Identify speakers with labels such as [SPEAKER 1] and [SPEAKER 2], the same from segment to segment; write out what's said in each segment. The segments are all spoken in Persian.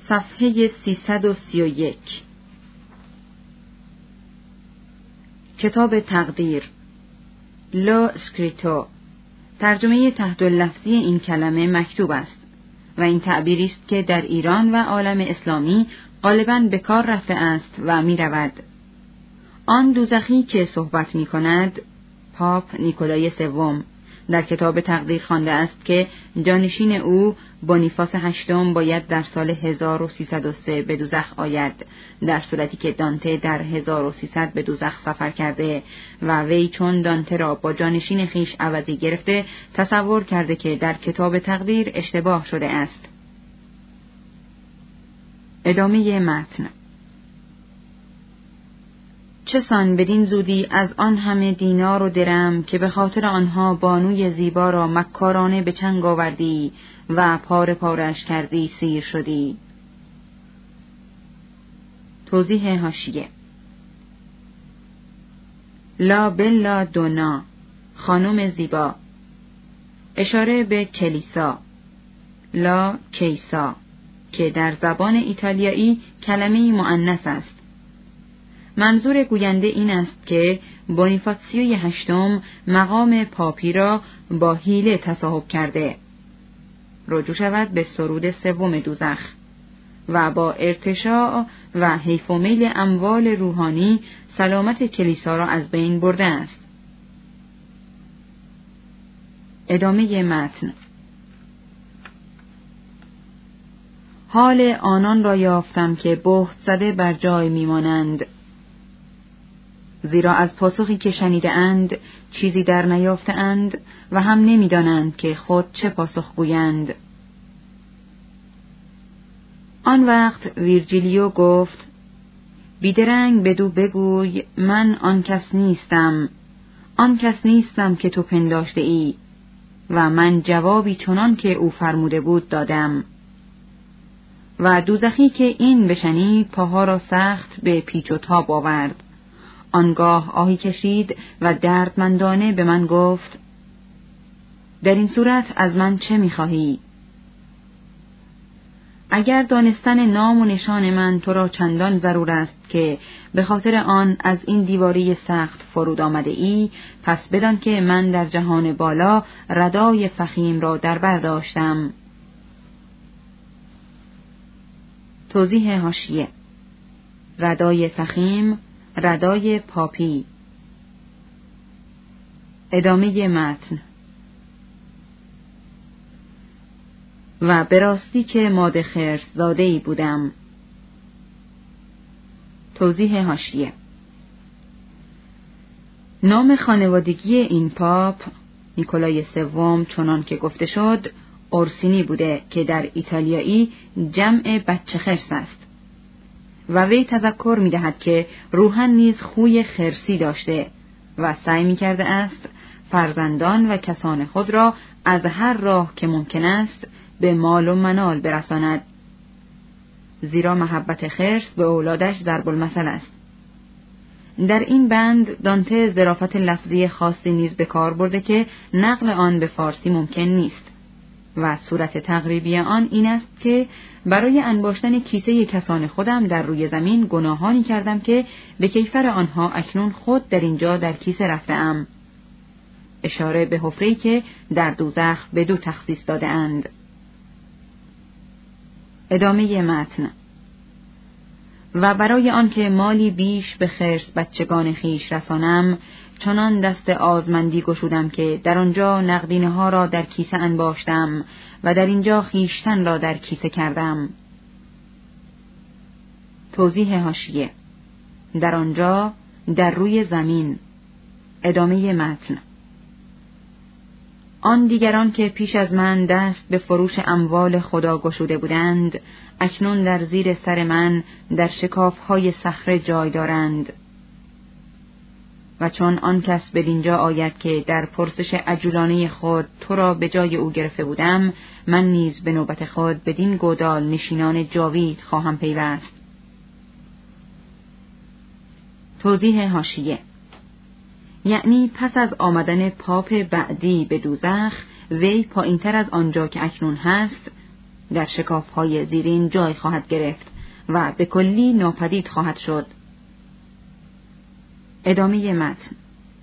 [SPEAKER 1] صفحه 331. کتاب تقدیر، لو اسکریتو. ترجمه تحت اللفظی این کلمه مکتوب است و این تعبیری است که در ایران و عالم اسلامی غالباً به کار رفته است و می رود. آن دوزخی که صحبت می کند پاپ نیکولای سوم در کتاب تقدیر خوانده است که جانشین او بونیفاس هشتم باید در سال 1303 به دوزخ آید، در صورتی که دانته در 1300 به دوزخ سفر کرده و وی چون دانته را با جانشین خیش عوضی گرفته تصور کرده که در کتاب تقدیر اشتباه شده است. ادامه متن. چه سان بدین زودی از آن همه دینار و درم که به خاطر آنها بانوی زیبا را مکارانه به چنگ آوردی و پاره پارش کردی سیر شدی. توضیح حاشیه: لا بلا دونا، خانم زیبا، اشاره به کلیسا، لا کیسا که در زبان ایتالیایی کلمه‌ای مؤنث است. منظور گوینده این است که بونیفاسیوی هشتم مقام پاپی را با حیله تصاحب کرده. رجوع شود به سرود سوم دوزخ و با ارتشاء و حیف و میل اموال روحانی سلامت کلیسا را از بین برده است. ادامه متن. حال آنان را یافتم که بهت زده بر جای میمانند، زیرا از پاسخی که شنیده اند چیزی در نیافته اند و هم نمیدانند که خود چه پاسخ گویند. آن وقت ویرجیلیو گفت: بیدرنگ بدو بگوی من آن کس نیستم که تو پنداشته ای. و من جوابی چنان که او فرموده بود دادم. و دوزخی که این بشنید پاها را سخت به پیچ و تاب آورد. آنگاه آهی کشید و دردمندانه به من گفت: در این صورت از من چه می‌خواهی؟ اگر دانستن نام و نشان من تو را چندان ضرور است که به خاطر آن از این دیواری سخت فرود آمده ای، پس بدان که من در جهان بالا ردای فخیم را در بر داشتم. توضیح حاشیه: ردای فخیم، ردای پاپی. ادامه متن. و به راستی که ماده خرس زاده‌ای بودم. توضیح حاشیه: نام خانوادگی این پاپ نیکولای سوم چنان که گفته شد اورسینی بوده که در ایتالیایی جمع بچه خرس است و وی تذکر می دهد که روحاً نیز خوی خرسی داشته و سعی می کرده است فرزندان و کسان خود را از هر راه که ممکن است به مال و منال برساند، زیرا محبت خرس به اولادش ضرب المثل است. در این بند دانته ظرافت لفظی خاصی نیز به کار برده که نقل آن به فارسی ممکن نیست و صورت تقریبی آن این است که برای انباشتن کیسه کسان خودم در روی زمین گناهانی کردم که به کیفر آنها اکنون خود در اینجا در کیسه رفتم. اشاره به حفره‌ای که در دوزخ به دو تخصیص داده اند. ادامه متن. و برای آنکه مالی بیش به خرس بچگان خیش رسانم، چنان دست آزمندی گشودم که در آنجا نقدینه ها را در کیسه انباشتم و در اینجا خیشتن را در کیسه کردم. توضیح حاشیه: در آنجا در روی زمین. ادامه متن. آن دیگران که پیش از من دست به فروش اموال خدا گشوده بودند، اکنون در زیر سر من در شکاف‌های صخره جای دارند. و چون آن کس بدینجا آید که در پرسش عجولانه خود تو را به جای او گرفته بودم، من نیز به نوبت خود بدین گودال نشینان جاوید خواهم پیوست. توضیح حاشیه: یعنی پس از آمدن پاپ بعدی به دوزخ، وی پایین‌تر از آنجا که اکنون هست در شکاف‌های زیرین جای خواهد گرفت و به کلی ناپدید خواهد شد. ادامه متن.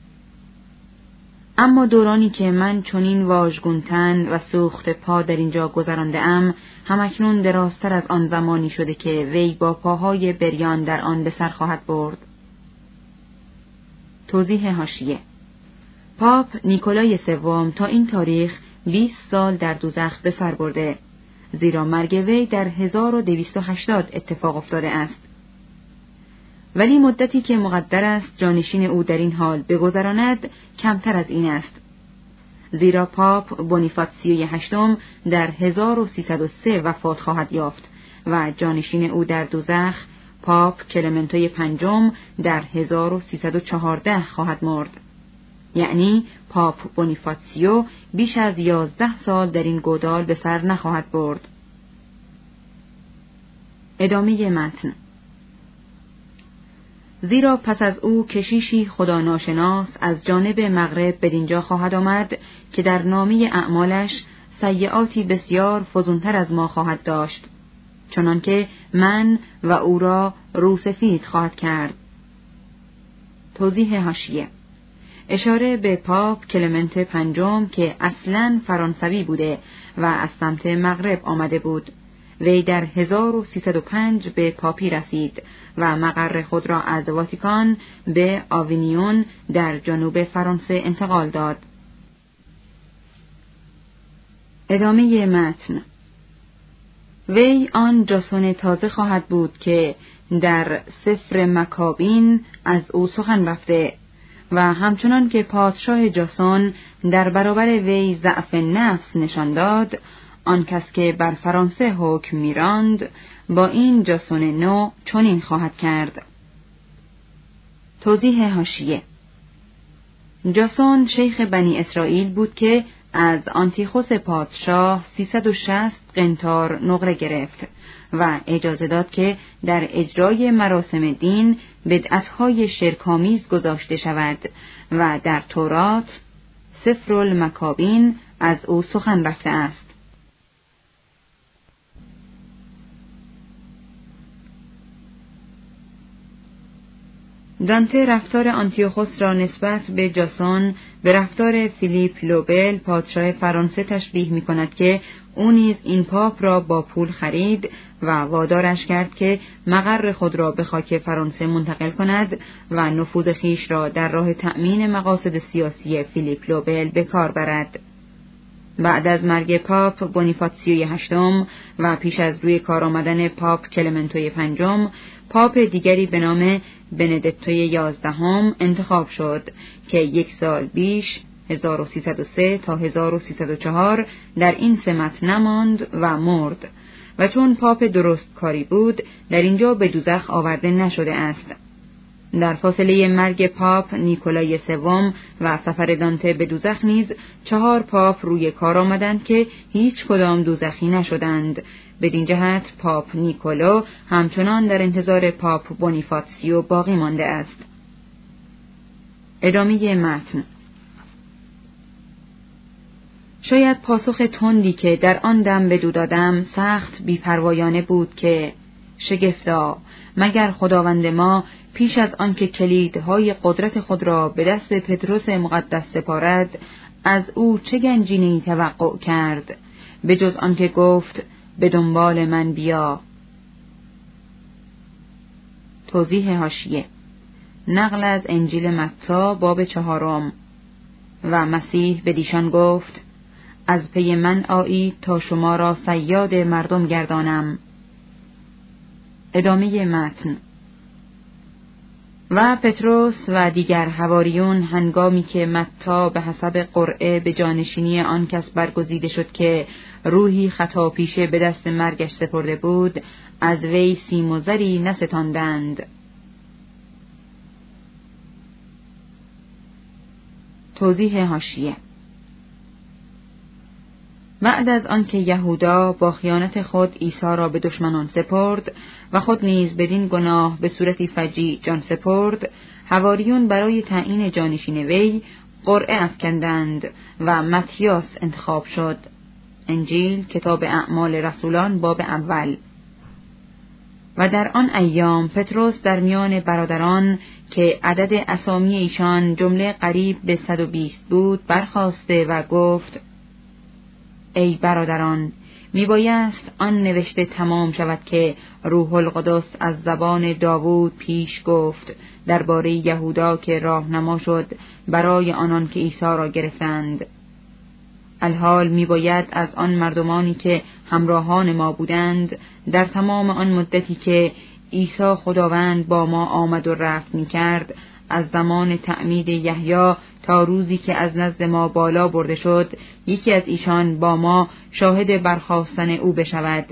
[SPEAKER 1] اما دورانی که من چنین واژگون تن و سوخت پا در اینجا گذرانده‌ام، همکنون درازتر از آن زمانی شده که وی با پاهای بریان در آن به سر خواهد برد. توضیح حاشیه: پاپ نیکولای سوم تا این تاریخ 20 سال در دوزخ به سر برده، زیرا مرگ وی در 1280 اتفاق افتاده است. ولی مدتی که مقدر است جانشین او در این حال بگذراند کمتر از این است، زیرا پاپ بونیفاتسیوی هشتم در 1303 وفات خواهد یافت و جانشین او در دوزخ پاپ کلمنتوی پنجم در 1314 خواهد مرد. یعنی پاپ بونیفاتسیو بیش از 11 سال در این گودال به سر نخواهد برد. ادامه متن. زیرا پس از او کشیشی خدا ناشناس از جانب مغرب بدینجا خواهد آمد که در نامه اعمالش سیئاتی بسیار فزونتر از ما خواهد داشت، چنانکه من و او را روسفید خواهد کرد. توضیح حاشیه: اشاره به پاپ کلمنت پنجم که اصلاً فرانسوی بوده و از سمت مغرب آمده بود. وی در 1305 به پاپی رسید و مقر خود را از واتیکان به آوینیون در جنوب فرانسه انتقال داد. ادامه متن. وی آن جاسون تازه خواهد بود که در سفر مکابین از او سخن رفته و همچنان که پادشاه جاسون در برابر وی ضعف نفس نشان داد، آن کس که بر فرانسه حکم می‌راند با این جاسون نو چنین خواهد کرد. توضیح حاشیه: جاسون شیخ بنی اسرائیل بود که از آنتیخوس پادشاه 360 قنطار نقره گرفت و اجازه داد که در اجرای مراسم دین بدعت‌های شرک‌آمیز گذاشته شود و در تورات سفر المکابین از او سخن رفته است. دانته رفتار آنتیوخوس را نسبت به جاسون به رفتار فیلیپ لوبل پادشاه فرانسه تشبیه می کند که او نیز این پاپ را با پول خرید و وادارش کرد که مقر خود را به خاک فرانسه منتقل کند و نفوذ خیش را در راه تأمین مقاصد سیاسی فیلیپ لوبل به کار برد. بعد از مرگ پاپ بونیفاتسیوی هشتم و پیش از روی کار آمدن پاپ کلمنتوی پنجم، پاپ دیگری به نام بندیکتوی 11 انتخاب شد که 1 سال بیش 1303 تا 1304 در این سمت نماند و مرد و چون پاپ درست کاری بود در اینجا به دوزخ آورده نشده است. در فاصله مرگ پاپ نیکولای سوم و سفر دانته به دوزخ نیز 4 پاپ روی کار آمدند که هیچ کدام دوزخی نشدند. بدین جهت پاپ نیکولو همچنان در انتظار پاپ بونیفاتسیو باقی مانده است. ادامه متن. شاید پاسخ تندی که در آن دم بدو دادم سخت بی‌پروایانه بود که شگفتا، مگر خداوند ما پیش از آن که کلیدهای قدرت خود را به دست پطرس مقدس سپارد از او چه گنجینه‌ای توقع کرد به جز آن که گفت به دنبال من بیا. توضیح حاشیه: نقل از انجیل متی باب 4 و مسیح بدیشان گفت از پی من آیید تا شما را صیاد مردم گردانم. ادامه متن. و پطرس و دیگر حواریون هنگامی که متی به حسب قرعه به جانشینی آن کس برگزیده شد که روحی خطا پیشه به دست مرگش سپرده بود، از وی سیم و زری نستاندند. توضیح حاشیه: بعد از آنکه یهودا با خیانت خود عیسی را به دشمنان سپرد و خود نیز بدین گناه به صورتی فجیع جان سپرد، حواریون برای تعیین جانشین وی قرعه افکندند و متیاس انتخاب شد. انجیل کتاب اعمال رسولان باب اول. و در آن ایام پتروس در میان برادران که عدد اسامی ایشان جمله قریب به 120 بود برخاسته و گفت: ای برادران، میبایست آن نوشته تمام شود که روح القدس از زبان داوود پیش گفت درباره یهودا که راهنما شد برای آنان که عیسی را گرفتند. الحال میباید از آن مردمانی که همراهان ما بودند در تمام آن مدتی که عیسی خداوند با ما آمد و رفت میکرد، از زمان تعمید یحیی تا روزی که از نزد ما بالا برده شد، یکی از ایشان با ما شاهد برخاستن او بشود.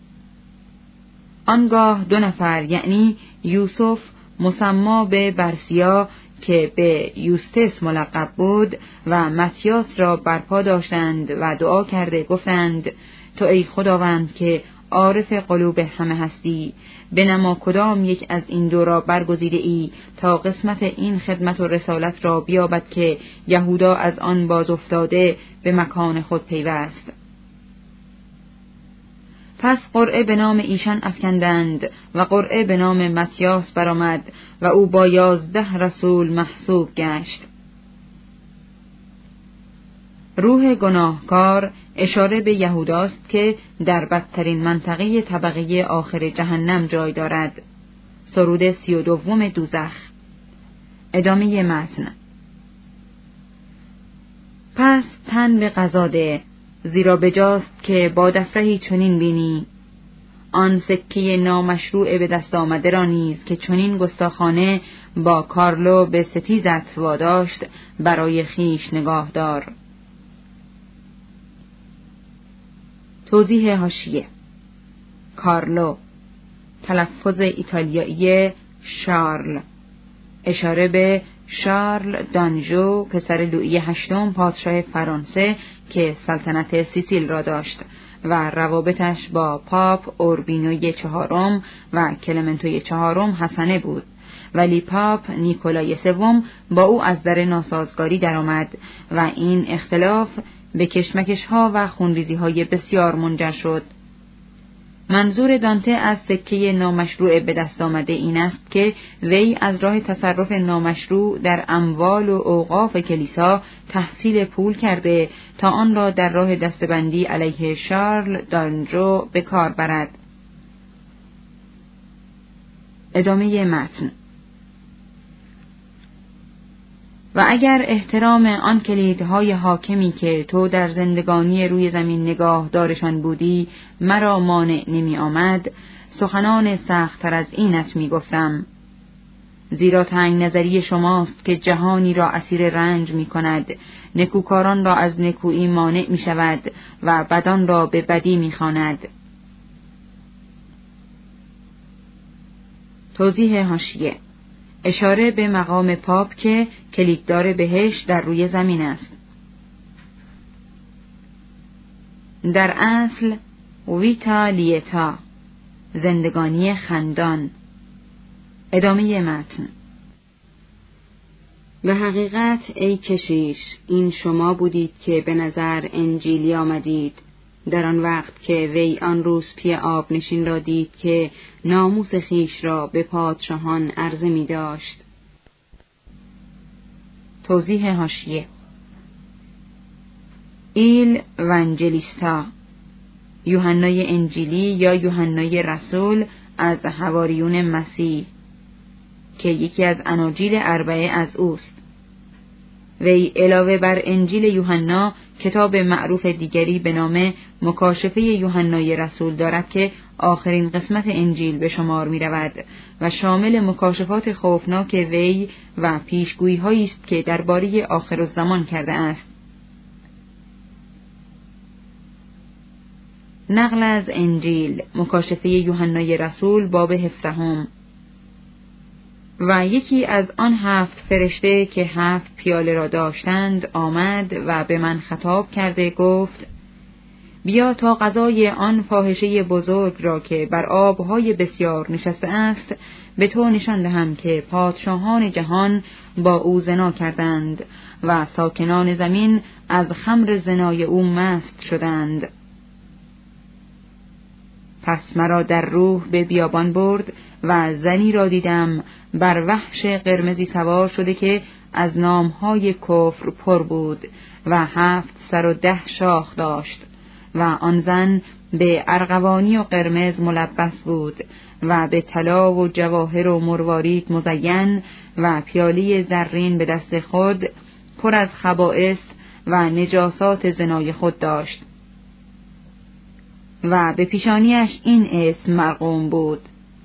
[SPEAKER 1] آنگاه 2 نفر، یعنی یوسف مسما به برسیا که به یوستس ملقب بود و متیاس را برپا داشتند و دعا کرده گفتند: تو ای خداوند که عارف قلوب همه هستی، بنما کدام یک از این دو را برگزیده ای تا قسمت این خدمت و رسالت را بیابد که یهودا از آن باز افتاده به مکان خود پیوست. پس قرعه به نام ایشان افکندند و قرعه به نام متیاس برآمد و او با 11 رسول محسوب گشت. روح گناهکار اشاره به یهوداست که در بدترین منطقه طبقه آخر جهنم جای دارد. سرود 32 دوزخ. ادامه متن. پس تن به قضا ده، زیرا بجاست که با دفرهی چنین بینی، آن سکه نامشروع به دست آمده را نیز که چنین گستاخانه با کارلو به ستیزت واداشت برای خیش نگاه دار. توضیح حاشیه: کارلو، تلفظ ایتالیایی شارل، اشاره به شارل دانژو، پسر لویی 8 پادشاه فرانسه که سلطنت سیسیل را داشت و روابطش با پاپ اوربینوی 4 و کلمنتوی 4 حسنه بود، ولی پاپ نیکولای 3 با او از در ناسازگاری درآمد و این اختلاف به کشمکش‌ها و خونریزی‌های بسیار منجر شد. منظور دانته از سکه نامشروع به دست آمده این است که وی از راه تصرف نامشروع در اموال و اوقاف کلیسا تحصیل پول کرده تا آن را در راه دستبندی علیه شارل دانژو به کار برد. ادامه متن. و اگر احترام آن کلیدهای حاکمی که تو در زندگانی روی زمین نگاه دارشان بودی مرا مانع نمی آمد، سخنان سخت‌تر از اینت می گفتم. زیرا تنگ نظری شماست که جهانی را اسیر رنج می کند، نکوکاران را از نکویی مانع می شود و بدان را به بدی می خواند. توضیح حاشیه: اشاره به مقام پاپ که کلیددار بهشت در روی زمین است. در اصل ویتا لیتا، زندگانی خندان. ادامه متن. به حقیقت ای کشیش، این شما بودید که به نظر انجیلی آمدید، در آن وقت که وی آن روز پی آب نشین را دید که ناموس خیش را به پادشاهان عرضه می داشت. توضیح حاشیه: ایل ونجلیستا، یوحنای انجیلی یا یوحنای رسول از حواریون مسیح که یکی از اناجیل 4 از اوست. وی علاوه بر انجیل یوحنا کتاب معروف دیگری به نام مکاشفه یوحنای رسول دارد که آخرین قسمت انجیل به شمار می رود و شامل مکاشفات خوفناک وی و پیشگویی هایی است که درباره آخرالزمان کرده است. نقل از انجیل مکاشفه یوحنای رسول باب 17. و یکی از آن 7 فرشته که 7 پیاله را داشتند آمد و به من خطاب کرده گفت: بیا تا قضای آن فاحشه بزرگ را که بر آبهای بسیار نشسته است به تو نشان دهم که پادشاهان جهان با او زنا کردند و ساکنان زمین از خمر زنای او مست شدند. پس مرا در روح به بیابان برد و زنی را دیدم بر وحش قرمزی سوار شده که از نامهای کفر پر بود و 7 سر و 10 شاخ داشت و آن زن به ارغوانی و قرمز ملبس بود و به طلا و جواهر و مروارید مزین و پیاله زرین به دست خود پر از خبائث و نجاسات زنای خود داشت و به پیشانیش این اسم مرقوم بود: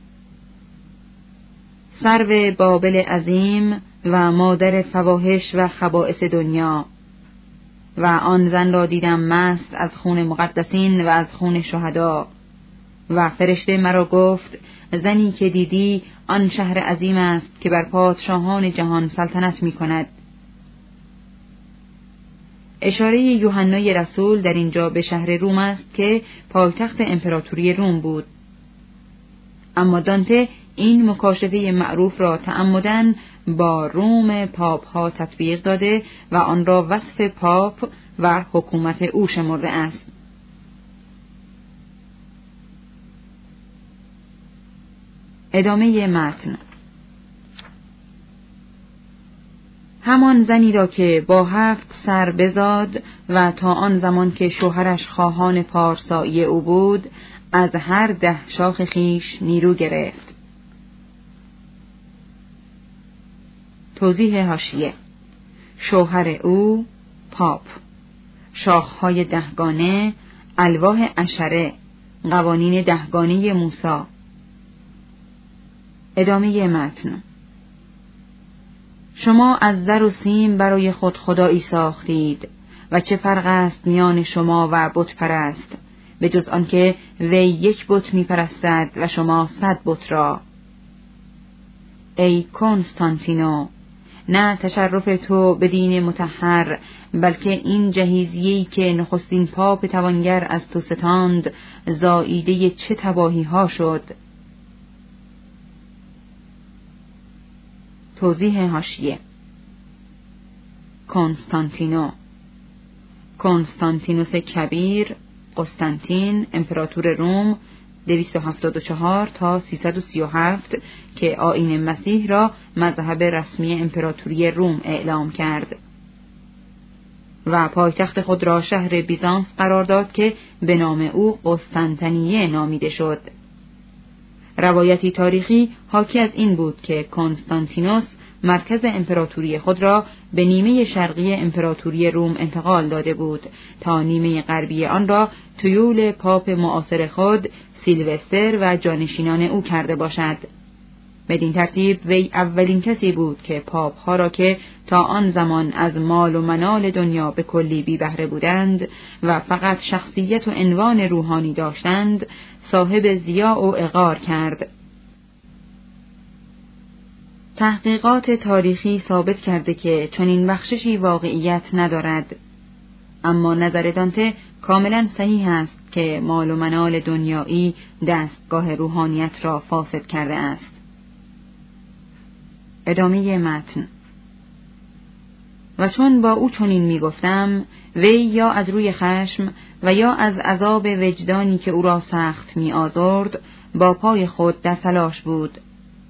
[SPEAKER 1] سرو بابل عظیم و مادر فواحش و خبائث دنیا. و آن زن را دیدم مست از خون مقدسین و از خون شهدا. و فرشته مرا گفت: زنی که دیدی آن شهر عظیم است که بر پادشاهان جهان سلطنت می کند. اشاره یوحنای رسول در اینجا به شهر روم است که پایتخت امپراتوری روم بود. اما دانته این مکاشفه معروف را تعمداً با روم پاپ ها تطبیق داده و آن را وصف پاپ و حکومت او شمرده است. ادامه متن. همان زنی را که با 7 سر بزاد و تا آن زمان که شوهرش خواهان پارسایی او بود از هر 10 شاخ خیش نیرو گرفت. توضیح حاشیه: شوهر او پاپ، شاخهای 10 گانه، الواح عشره، قوانین 10 گانه موسی. ادامه متن. شما از زر و سیم برای خود خدایی ساختید و چه فرق است میان شما و بت پرست به جز آنکه وی 1 بت می پرستد و شما 100 بت را. ای کنستانتینو، نه تشرف تو به دین مطهر، بلکه این جهیزیه‌ای که نخستین پاپ توانگر از تو ستاند زائیده چه تباهی ها شد. توضیح حاشیه: کنستانتینوس کبیر، قسطنطین امپراتور روم 274 تا 337 که آیین مسیح را مذهب رسمی امپراتوری روم اعلام کرد و پایتخت خود را شهر بیزانس قرار داد که به نام او قسطنطنیه نامیده شد. روایتی تاریخی حاکی از این بود که کنستانتینوس مرکز امپراتوری خود را به نیمه شرقی امپراتوری روم انتقال داده بود تا نیمه غربی آن را تیول پاپ معاصر خود سیلوستر و جانشینان او کرده باشد. بدین ترتیب وی اولین کسی بود که پاپ ها را که تا آن زمان از مال و منال دنیا به کلی بی بهره بودند و فقط شخصیت و عنوان روحانی داشتند صاحب ضیاء و عقار کرد. تحقیقات تاریخی ثابت کرده که چنین بخششی واقعیت ندارد، اما نظر دانته کاملا صحیح است که مال و منال دنیایی دستگاه روحانیت را فاسد کرده است. ادامه متن. و چون با او چنین می گفتم، وی یا از روی خشم و یا از عذاب وجدانی که او را سخت می آزرد با پای خود در تلاش بود.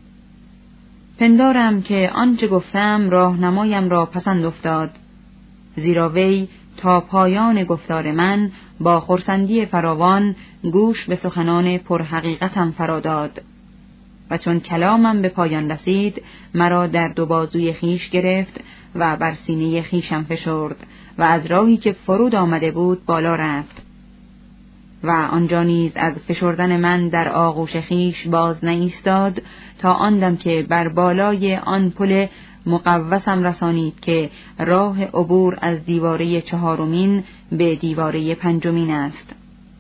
[SPEAKER 1] پندارم که آنچه گفتم راهنمایم را پسند افتاد، زیرا وی تا پایان گفتار من با خرسندی فراوان گوش به سخنان پرحقیقتم فراداد و چون کلامم به پایان رسید مرا در 2 بازوی خیش گرفت و بر سینه خیشم فشرد و از راهی که فرود آمده بود بالا رفت و آنجا نیز از فشردن من در آغوش خیش باز نایستاد تا آن دم که بر بالای آن پل مقوسم رسانید که راه عبور از دیواره 4 به دیواره 5 است.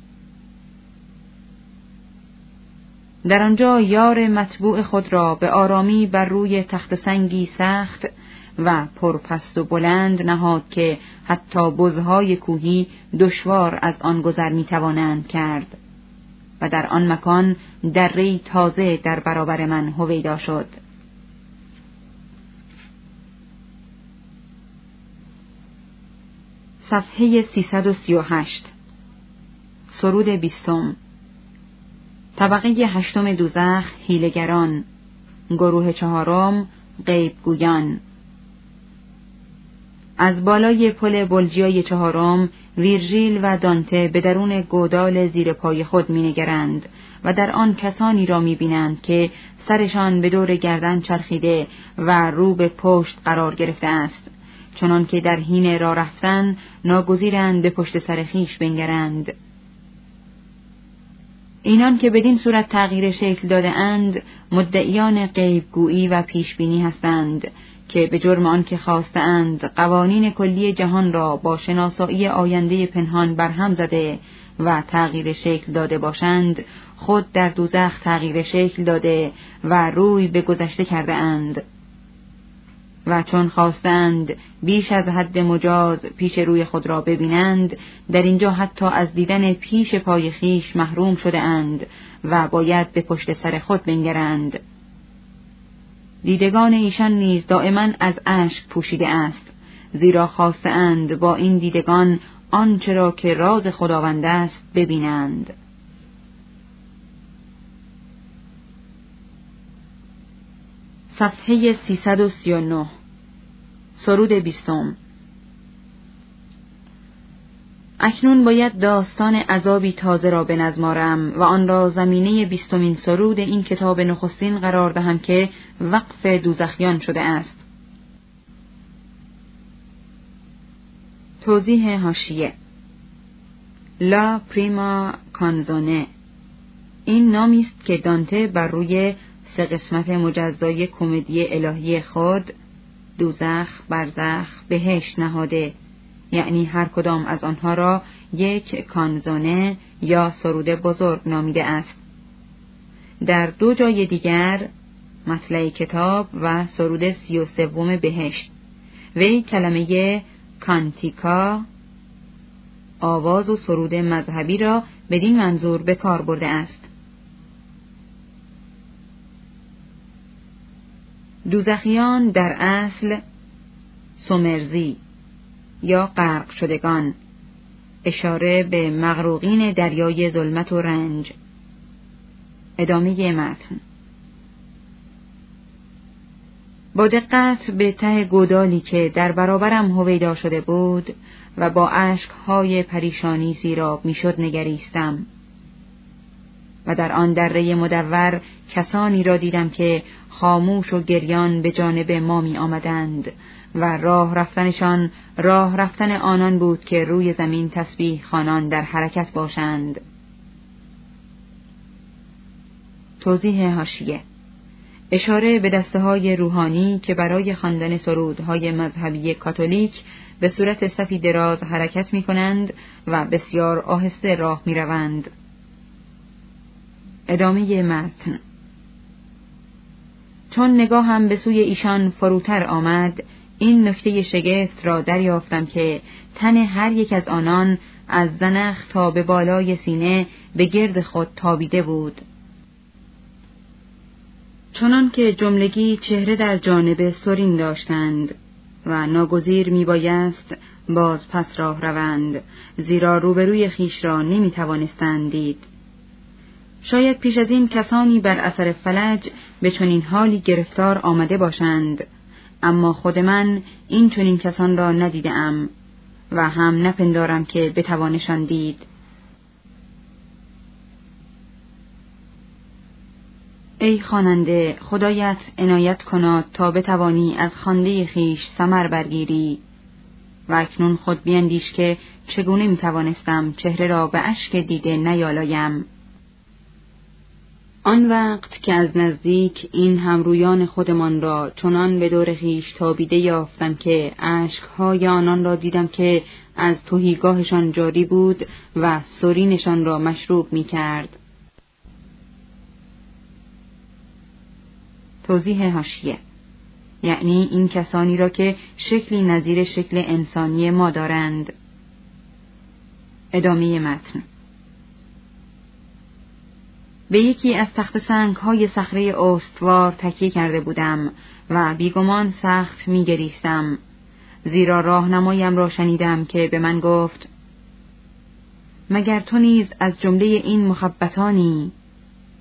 [SPEAKER 1] در آنجا یار مطبوع خود را به آرامی بر روی تخت سنگی سخت و پرپست و بلند نهاد که حتی بزهای کوهی دشوار از آن گذر می توانند کرد و در آن مکان دره‌ای تازه در برابر من هویدا شد. صفحه 338. سرود 20. طبقه 8 دوزخ حیله‌گران. گروه 4 غیبگویان. از بالای پل بلژیای 4 ویرژیل و دانته به درون گودال زیر پای خود می‌نگرند و در آن کسانی را می‌بینند که سرشان به دور گردن چرخیده و رو به پشت قرار گرفته است، چنان که در حین راه رفتن ناگزیرند به پشت سر خویش بنگرند. اینان که بدین صورت تغییر شکل داده اند مدعیان غیبگویی و پیشبینی هستند که به جرم آن که خواستند قوانین کلی جهان را با شناسایی آینده پنهان برهم زده و تغییر شکل داده باشند، خود در دوزخ تغییر شکل داده و روی به گذشته کرده اند و چون خواستند بیش از حد مجاز پیش روی خود را ببینند، در اینجا حتی از دیدن پیش پای خویش محروم شده اند و باید به پشت سر خود بنگرند. دیدگان ایشان نیز دائما از اشک پوشیده است، زیرا خواستند با این دیدگان آنچه را که راز خداوند است ببینند. صفحه 339. سرود 20. اکنون باید داستان عذابی تازه را بنظمارم و آن را زمینه 20مین سرود این کتاب نخستین قرار دهم که وقف دوزخیان شده است. توضیح حاشیه: لا پریما کانزونه این نامی است که دانته بر روی 3 قسمت مجزای کمدی الهی خود، دوزخ، برزخ، بهشت نهاده، یعنی هر کدام از آنها را یک کانزونه یا سرود بزرگ نامیده است. در 2 جای دیگر، مطلع کتاب و سرود 33 بهشت، وی کلمه کانتیکا، آواز و سرود مذهبی را بدین منظور به کار برده است. دوزخیان در اصل سومرزی یا غرق شدگان، اشاره به مغروقین دریای ظلمت و رنج. ادامه متن. با دقت به ته گودالی که در برابرم هویدا شده بود و با اشک‌های پریشانی سیراب میشد نگریستم و در آن دره مدور کسانی را دیدم که خاموش و گریان به جانب ما می آمدند و راه رفتنشان راه رفتن آنان بود که روی زمین تسبیح خوانان در حرکت باشند. توضیح حاشیه: اشاره به دسته‌های روحانی که برای خواندن سرودهای مذهبی کاتولیک به صورت صفی دراز حرکت می‌کنند و بسیار آهسته راه می‌روند. ادامه متن. چون نگاهم به سوی ایشان فروتر آمد، این نکته شگفت را دریافتم که تن هر یک از آنان از زنخ تا به بالای سینه به گرد خود تابیده بود، چنان که جملگی چهره در جانب سرین داشتند و ناگزیر میبایست باز پس راه روند، زیرا روبروی خیش را نمیتوانستند دید. شاید پیش از این کسانی بر اثر فلج به چنین حالی گرفتار آمده باشند، اما خود من این چنین کسان را ندیدم و هم نپندارم که بتوانشان دید. ای خواننده، خدایت عنایت کناد تا بتوانی از خوانده خویش ثمر برگیری و اکنون خود بیندیش که چگونه میتوانستم چهره را به اشک دیده نیالایم. آن وقت که از نزدیک این همرویان خودمان را چنان به دور خویش تابیده یافتم که اشک‌های آنان را دیدم که از تهیگاهشان جاری بود و سرینشان را مشروب می‌کرد. توضیح حاشیه: یعنی این کسانی را که شکلی نظیر شکل انسانی ما دارند. ادامه متن. به یکی از تخت سنگ‌های صخره استوار تکیه کرده بودم و بیگمان سخت می‌گریستم، زیرا راهنمایم را شنیدم که به من گفت: مگر تو نیز از جمله این مخبطانی؟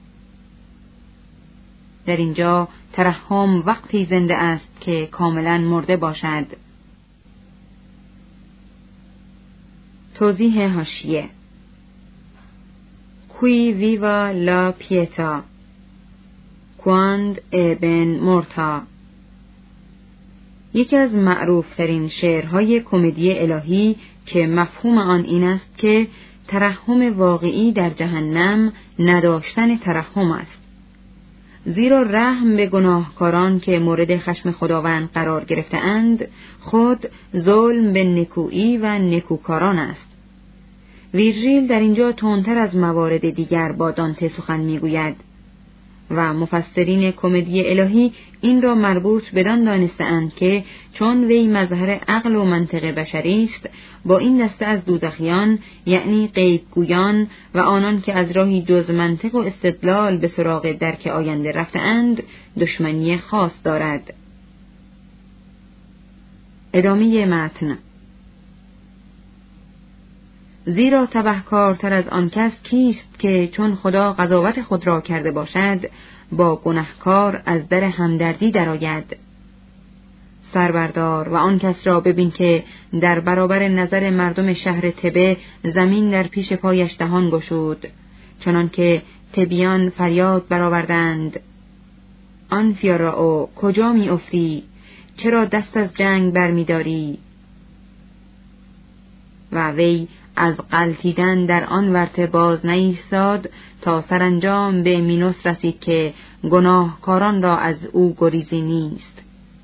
[SPEAKER 1] در اینجا ترحم وقتی زنده است که کاملا مرده باشد. توضیح حاشیه: qui viva la pietà quando eben morta. یکی از معروفترین شعرهای کمدی الهی که مفهوم آن این است که ترحم واقعی در جهنم نداشتن ترحم است، زیرا رحم به گناهکاران که مورد خشم خداوند قرار گرفته‌اند خود ظلم به نکویی و نکوکاران است. ویرژیل در اینجا تندتر از موارد دیگر با دانته سخن میگوید و مفسرین کمدی الهی این را مربوط بدان دانسته‌اند که چون وی مظهر عقل و منطق بشری است، با این دسته از دوزخیان یعنی غیبگویان و آنان که از راهی جز منطق و استدلال به سراغ درک آینده رفته‌اند دشمنی خاص دارد. ادامه متن: زیرا تبهکارتر از آن کس کیست که چون خدا قضاوت خود را کرده باشد با گناهکار از در همدردی درآید. سربردار و آن کس را ببین که در برابر نظر مردم شهر تبه زمین در پیش پایش دهان گشود، چنان که تبیان فریاد برآوردند: آن فیاراو کجا می افتی؟ چرا دست از جنگ برمی‌داری؟ و وی از غلطیدن در آن ورطه باز نایستاد تا سرانجام به مینوس رسید که گناهکاران را از او گریزی نیست.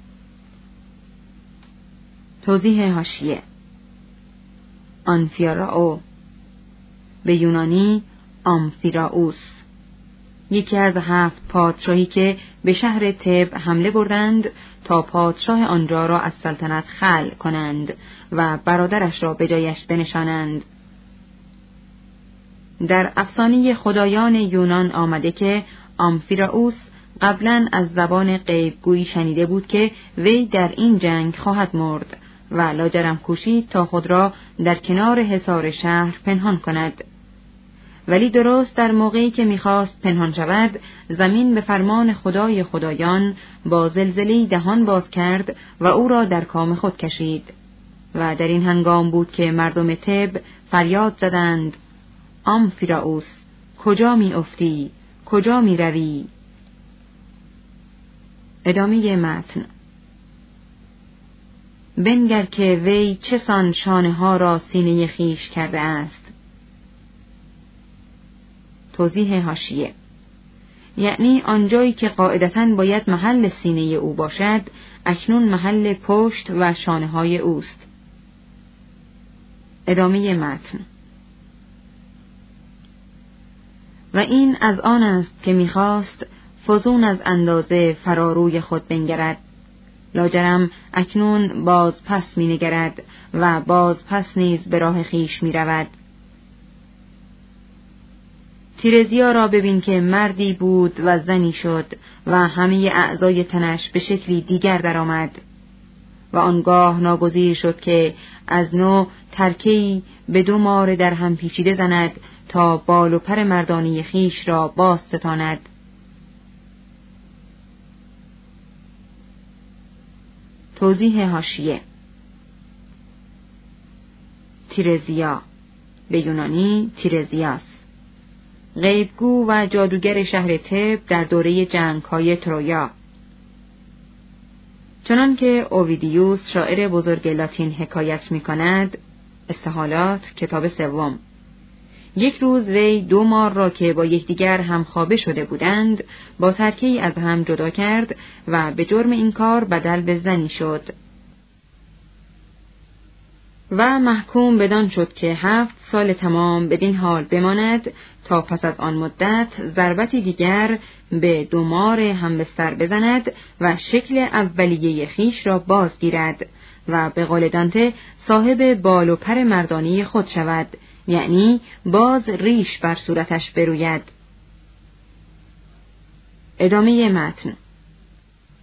[SPEAKER 1] توضیح حاشیه: آنفیاراو به یونانی آمفیراوس، یکی از 7 پادشاهی که به شهر تب حمله بردند تا پادشاه آنجا را از سلطنت خلع کنند و برادرش را به جایش بنشانند. در افسانه خدایان یونان آمده که آمفیراوس قبلا از زبان غیبگویی شنیده بود که وی در این جنگ خواهد مرد و لاجرم کوشید تا خود را در کنار حصار شهر پنهان کند. ولی درست در موقعی که می‌خواست پنهان شود، زمین به فرمان خدای خدایان با زلزله‌ای دهان باز کرد و او را در کام خود کشید. و در این هنگام بود که مردم تب فریاد زدند: آمفیراوس کجا می افتی؟ کجا می روی؟ ادامه متن: بنگر که وی چه سان شانه ها را سینه خیش کرده است. توضیح حاشیه: یعنی آنجایی که قاعدتاً باید محل سینه او باشد، اکنون محل پشت و شانه های اوست. ادامه متن: و این از آن است که می‌خواست فزون از اندازه فراروی خود بنگرد، لاجرم اکنون باز پس می‌نگرد و باز پس نیز به راه خیش می‌رود. تیرزیا را ببین که مردی بود و زنی شد و همه اعضای تنش به شکلی دیگر درآمد و آنگاه ناگزیر شد که از نو ترکه‌ای به 2 مار در هم پیچیده زند تا بال و پر مردانی خیش را باز ستاند. توضیح حاشیه: تیرزیا به یونانی تیرزیاس، غیبگو و جادوگر شهر تب در دوره جنگ‌های ترویا. چنان که اوویدیوس شاعر بزرگ لاتین حکایت می‌کند، استحالات کتاب 3، یک روز وی 2 مار را که با یکدیگر همخوابه شده بودند با ترکه‌ای از هم جدا کرد و به جرم این کار بدل به زنی شد و محکوم بدان شد که 7 سال تمام بدین حال بماند تا پس از آن مدت ضربتی دیگر به 2 مار همبستر بزند و شکل اولیه خیش را بازگیرد و به قول دانته صاحب بال و پر مردانی خود شود، یعنی باز ریش بر صورتش بروید. ادامه متن: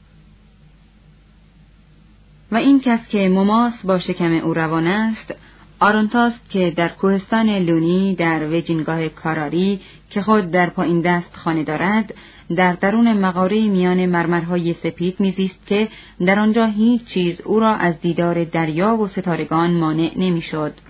[SPEAKER 1] و این کس که مماس با شکم او روان است، آرونتاست که در کوهستان لونی در وجینگاه کاراری که خود در پایین دست خانه دارد، در درون مغاره میان مرمرهای سپید میزیست که در آنجا هیچ چیز او را از دیدار دریا و ستارگان مانع نمیشد.